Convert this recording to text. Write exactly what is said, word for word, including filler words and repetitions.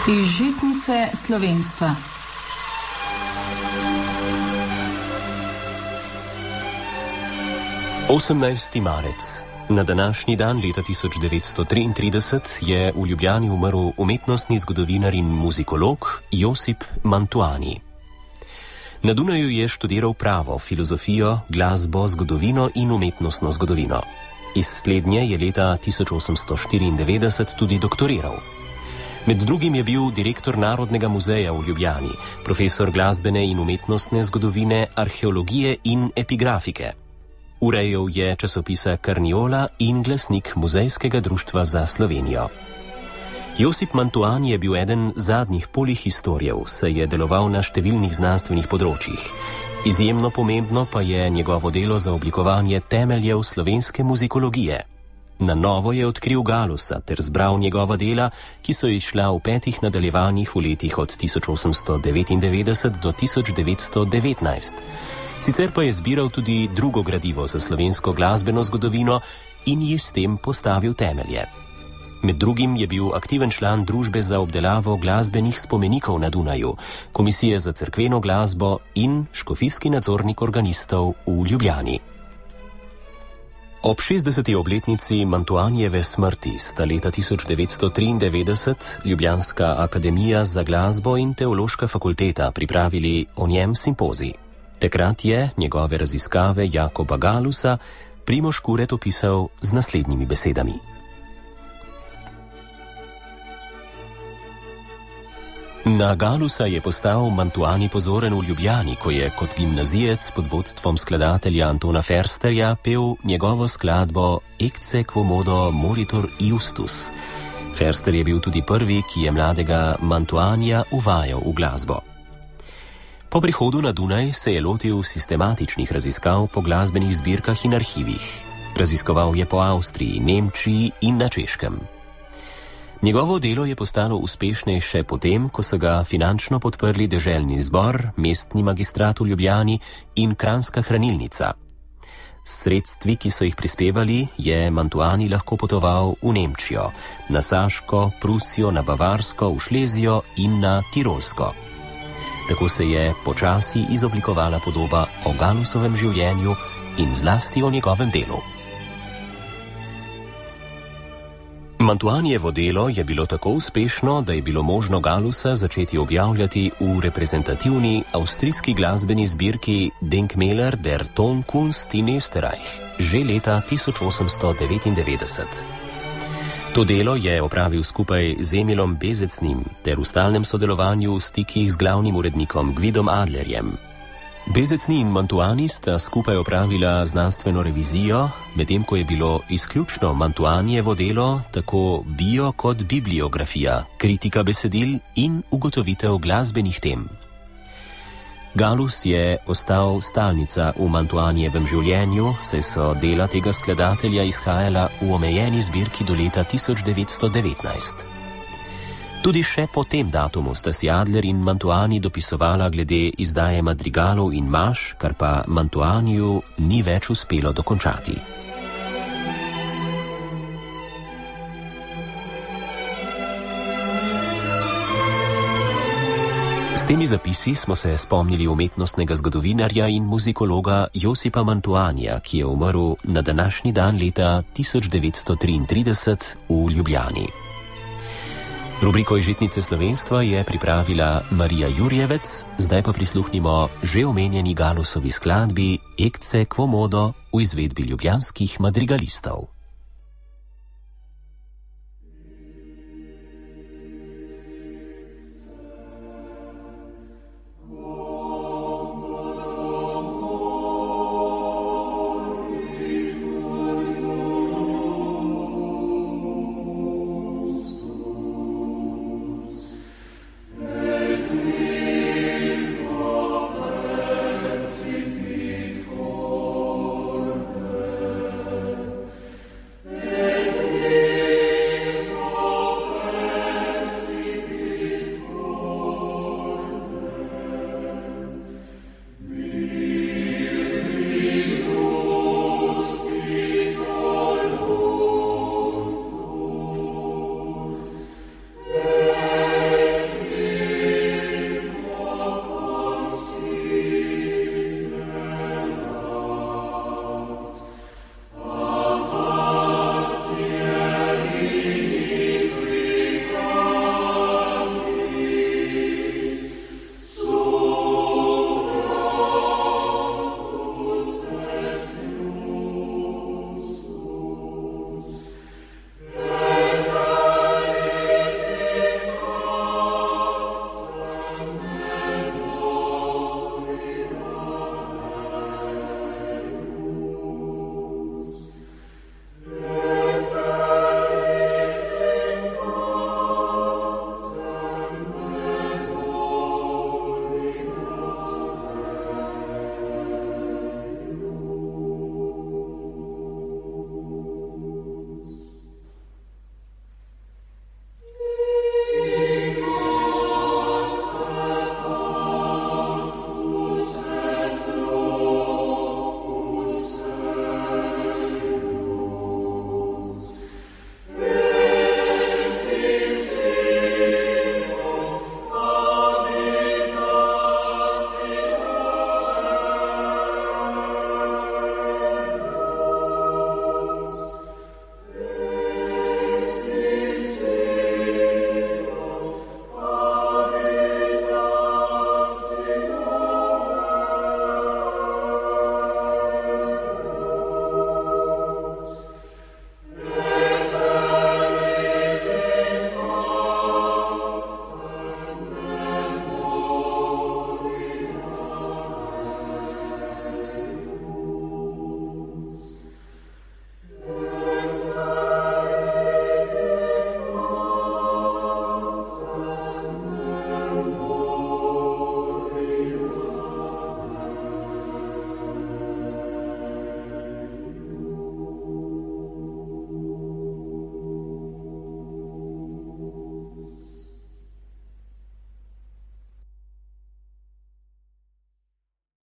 Iz žitnice slovenstva. osemnajsti marec. Na današnji dan leta tisoč devetsto triintrideset je v Ljubljani umrl umetnostni zgodovinar in muzikolog Josip Mantuani. Na Dunaju je študiral pravo, filozofijo, glasbo, zgodovino in umetnostno zgodovino. Iz slednje je leta tisoč osemsto štiriindevetdeset tudi doktoriral. Med drugim je bil direktor Narodnega muzeja v Ljubljani, profesor glasbene in umetnostne zgodovine, arheologije in epigrafike. Urejal je časopisa Karniola in glasnik Muzejskega društva za Slovenijo. Josip Mantuani je bil eden zadnjih polihistorjev, saj je deloval na številnih znanstvenih področjih. Izjemno pomembno pa je njegovo delo za oblikovanje temeljev slovenske muzikologije. Na novo je odkril Galusa ter zbral njegova dela, ki so izšla v petih nadaljevanjih v letih od tisoč osemsto devetindevetdeset do tisoč devetsto devetnajst. Sicer pa je zbiral tudi drugo gradivo za slovensko glasbeno zgodovino in ji s tem postavil temelje. Med drugim je bil aktiven član Družbe za obdelavo glasbenih spomenikov na Dunaju, Komisije za cerkveno glasbo in škofijski nadzornik organistov v Ljubljani. Ob šestdeseti obletnici Mantuanijeve smrti sta leta tisoč devetsto triindevetdeset Ljubljanska akademija za glasbo in Teološka fakulteta pripravili o njem simpozij. Takrat je njegove raziskave Jakoba Galusa Primož Kuret opisal z naslednjimi besedami. Na Galusa je postal Mantuani pozoren v Ljubljani, ko je kot gimnazijec pod vodstvom skladatelja Antona Fersterja pel njegovo skladbo Ecce quomodo moritur Justus. Ferster je bil tudi prvi, ki je mladega Mantuanija uvajal v glasbo. Po prihodu na Dunaj se je lotil sistematičnih raziskav po glasbenih zbirkah in arhivih. Raziskoval je po Avstriji, Nemčiji in na Češkem. Njegovo delo je postalo uspešnejše potem, ko so ga finančno podprli deželni zbor, mestni magistrat v Ljubljani in Kranjska hranilnica. S sredstvi, ki so jih prispevali, je Mantuani lahko potoval v Nemčijo, na Saško, Prusijo, na Bavarsko, v Šlezijo in na Tirolsko. Tako se je počasi izoblikovala podoba o Galusovem življenju in zlasti o njegovem delu. Mantuanijevo delo je bilo tako uspešno, da je bilo možno Galusa začeti objavljati v reprezentativni avstrijski glasbeni zbirki Denkmäler der Tonkunst in Österreich že leta tisoč osemsto devetindevetdeset. To delo je opravil skupaj z Emilom Bezecnim ter v stalnem sodelovanju v stikih z glavnim urednikom Gvidom Adlerjem. Bezecni in Mantuani sta skupaj opravila znanstveno revizijo, medtem ko je bilo izključno Mantuanijevo delo tako bio kot bibliografija, kritika besedil in ugotovitev glasbenih tem. Galus je ostal stalnica v Mantuanijevem življenju, saj so dela tega skladatelja izhajala v omejeni zbirki do leta tisoč devetsto devetnajst. Tudi še po tem datumu sta si Adler in Mantuani dopisovala glede izdaje madrigalov in maš, kar pa Mantuaniju ni več uspelo dokončati. S temi zapisi smo se spomnili umetnostnega zgodovinarja in muzikologa Josipa Mantuanija, ki je umrl na današnji dan leta tisoč devetsto triintrideset v Ljubljani. Rubriko iz žitnice slovenstva je pripravila Marija Jurjevec, zdaj pa prisluhnimo že omenjeni Galusovi skladbi Ecce quomodo v izvedbi ljubljanskih madrigalistov.